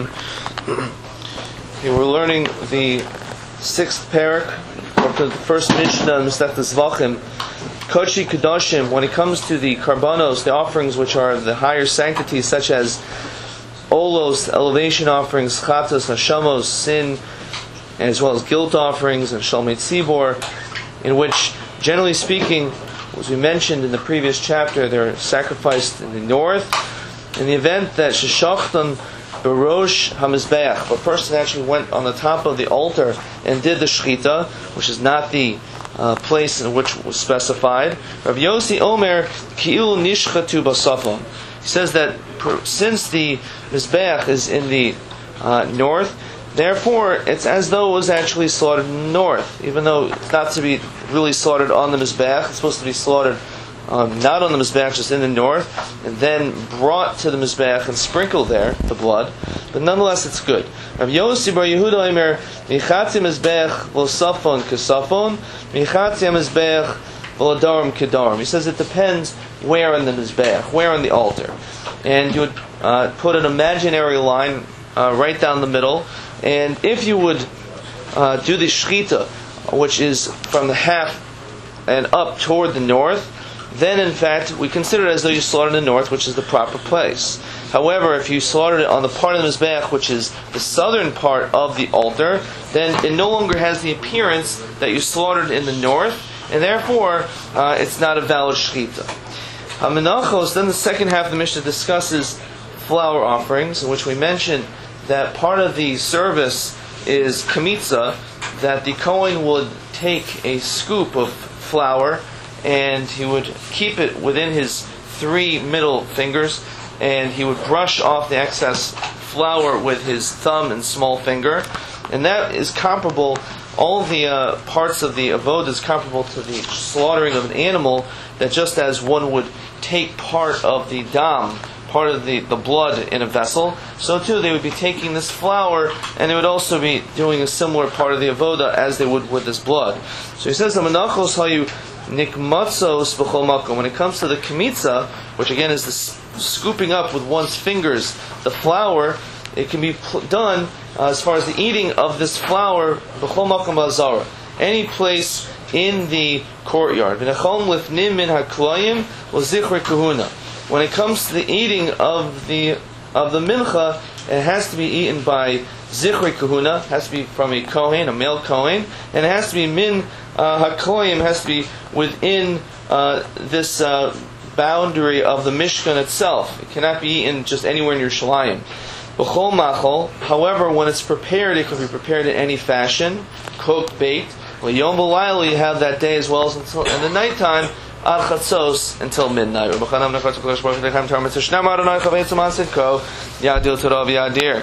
Hashem. We're learning the 6th parak of the first Mishnah in Masechet Zvachim. Kodesh Kedoshim, when it comes to the karbanos, the offerings which are the higher sanctities, such as olos, elevation offerings, chatos, neshamos, sin, as well as guilt offerings, and shalmei tzibor, in which, generally speaking, as we mentioned in the previous chapter, they're sacrificed in the north. In the event that sheshachtan berosh hamizbeach, a person actually went on the top of the altar and did the shechita, which is not the place in which was specified. Rav Yossi Omer ki'il nishchatu basafon. He says that since the mizbeach is in the north, therefore it's as though it was actually slaughtered in the north, even though it's not to be really slaughtered on the mizbeach. It's supposed to be slaughtered not on the mizbeach, just in the north, and then brought to the mizbeach and sprinkled there, the blood. But nonetheless, it's good. Rav Yossi bar Yehuda Omer michati mizbeach lo safon kesafon, michati mizbeach lo darim kedarim. He says it depends where on the mizbeach, where on the altar, and you would put an imaginary line right down the middle, and if you would do the shechita, which is from the half and up toward the north, then in fact we consider it as though you slaughtered in the north, which is the proper place. However, if you slaughtered it on the part of the mizbeach, which is the southern part of the altar, then it no longer has the appearance that you slaughtered in the north, and therefore it's not a valid shechita. Hamenachos, then the second half of the Mishnah discusses flour offerings, in which we mentioned that part of the service is kamitza, that the Kohen would take a scoop of flour and he would keep it within his 3 middle fingers, and he would brush off the excess flour with his thumb and small finger, and that is comparable. All the parts of the avodah is comparable to the slaughtering of an animal, that just as one would take part of the dam, part of the blood in a vessel, so too they would be taking this flour, and they would also be doing a similar part of the avodah as they would with this blood. So he says, when it comes to the kamitza, which again is the scooping up with one's fingers the flour, it can be done as far as the eating of this flour any place in the courtyard. When it comes to the eating of the mincha, it has to be eaten by zichri kahuna, has to be from a kohen, a male kohen, and it has to be min hakoyim, has to be within this boundary of the Mishkan itself. It cannot be eaten just anywhere in Yerushalayim. B'chol machol, however, when it's prepared, it can be prepared in any fashion, cooked, baked. Yom v'layla, you have that day as well as until in the nighttime, ad chatzos, until midnight.